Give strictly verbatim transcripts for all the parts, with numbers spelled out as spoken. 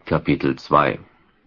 Kapitel zwei.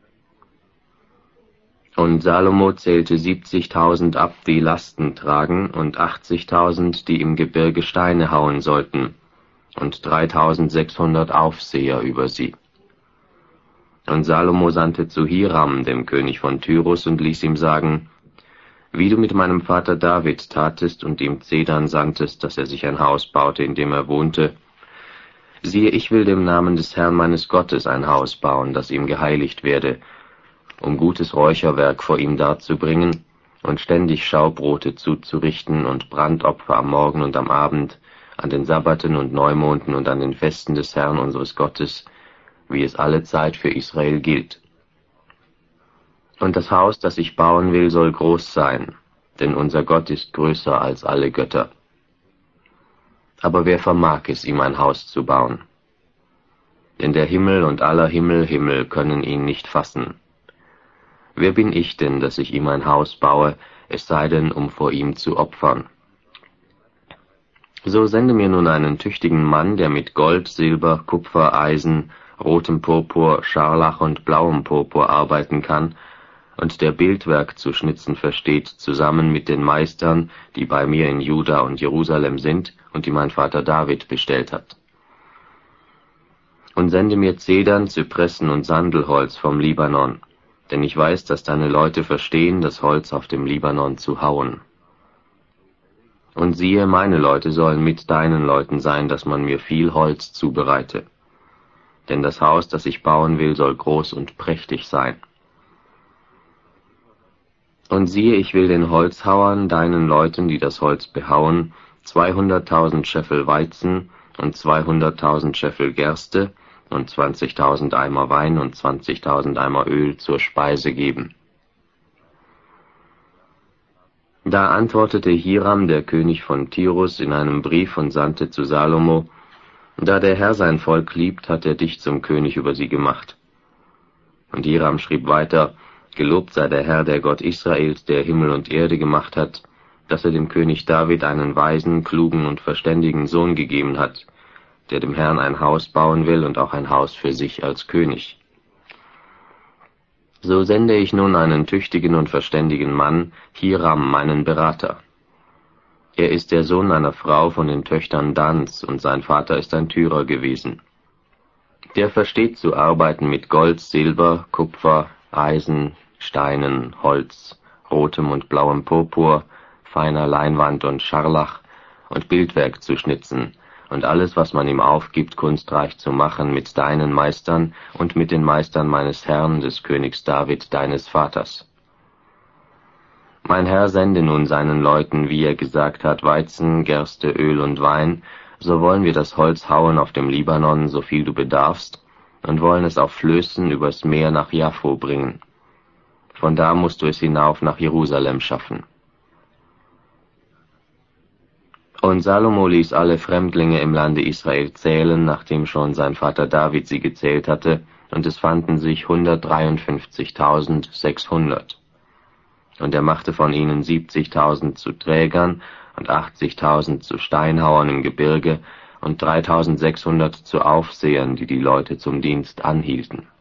Und Salomo zählte siebzigtausend ab, die Lasten tragen, und achtzigtausend, die im Gebirge Steine hauen sollten, und dreitausendsechshundert Aufseher über sie. Und Salomo sandte zu Hiram, dem König von Tyrus, und ließ ihm sagen: Wie du mit meinem Vater David tatest und ihm Zedern sandtest, dass er sich ein Haus baute, in dem er wohnte, siehe, ich will dem Namen des Herrn meines Gottes ein Haus bauen, das ihm geheiligt werde, um gutes Räucherwerk vor ihm darzubringen und ständig Schaubrote zuzurichten und Brandopfer am Morgen und am Abend, an den Sabbaten und Neumonden und an den Festen des Herrn unseres Gottes, wie es alle Zeit für Israel gilt. Und das Haus, das ich bauen will, soll groß sein, denn unser Gott ist größer als alle Götter. Aber wer vermag es, ihm ein Haus zu bauen? Denn der Himmel und aller Himmel Himmel können ihn nicht fassen. Wer bin ich denn, dass ich ihm ein Haus baue, es sei denn, um vor ihm zu opfern? So sende mir nun einen tüchtigen Mann, der mit Gold, Silber, Kupfer, Eisen, rotem Purpur, Scharlach und blauem Purpur arbeiten kann und der Bildwerk zu schnitzen versteht, zusammen mit den Meistern, die bei mir in Juda und Jerusalem sind und die mein Vater David bestellt hat. Und sende mir Zedern, Zypressen und Sandelholz vom Libanon, denn ich weiß, dass deine Leute verstehen, das Holz auf dem Libanon zu hauen. Und siehe, meine Leute sollen mit deinen Leuten sein, dass man mir viel Holz zubereite. Denn das Haus, das ich bauen will, soll groß und prächtig sein. Und siehe, ich will den Holzhauern, deinen Leuten, die das Holz behauen, zweihunderttausend Scheffel Weizen und zweihunderttausend Scheffel Gerste und zwanzigtausend Eimer Wein und zwanzigtausend Eimer Öl zur Speise geben. Da antwortete Hiram, der König von Tyrus, in einem Brief und sandte zu Salomo: Da der Herr sein Volk liebt, hat er dich zum König über sie gemacht. Und Hiram schrieb weiter: Gelobt sei der Herr, der Gott Israels, der Himmel und Erde gemacht hat, dass er dem König David einen weisen, klugen und verständigen Sohn gegeben hat, der dem Herrn ein Haus bauen will und auch ein Haus für sich als König. So sende ich nun einen tüchtigen und verständigen Mann, Hiram, meinen Berater. Er ist der Sohn einer Frau von den Töchtern Dans, und sein Vater ist ein Tyrer gewesen. Der versteht zu arbeiten mit Gold, Silber, Kupfer, Eisen, Steinen, Holz, rotem und blauem Purpur, feiner Leinwand und Scharlach und Bildwerk zu schnitzen, und alles, was man ihm aufgibt, kunstreich zu machen mit deinen Meistern und mit den Meistern meines Herrn, des Königs David, deines Vaters. Mein Herr sende nun seinen Leuten, wie er gesagt hat, Weizen, Gerste, Öl und Wein, so wollen wir das Holz hauen auf dem Libanon, so viel du bedarfst, und wollen es auf Flößen übers Meer nach Jaffo bringen. Von da musst du es hinauf nach Jerusalem schaffen. Und Salomo ließ alle Fremdlinge im Lande Israel zählen, nachdem schon sein Vater David sie gezählt hatte, und es fanden sich hundertdreiundfünfzigtausendsechshundert. Und er machte von ihnen siebzigtausend zu Trägern und achtzigtausend zu Steinhauern im Gebirge und dreitausendsechshundert zu Aufsehern, die die Leute zum Dienst anhielten.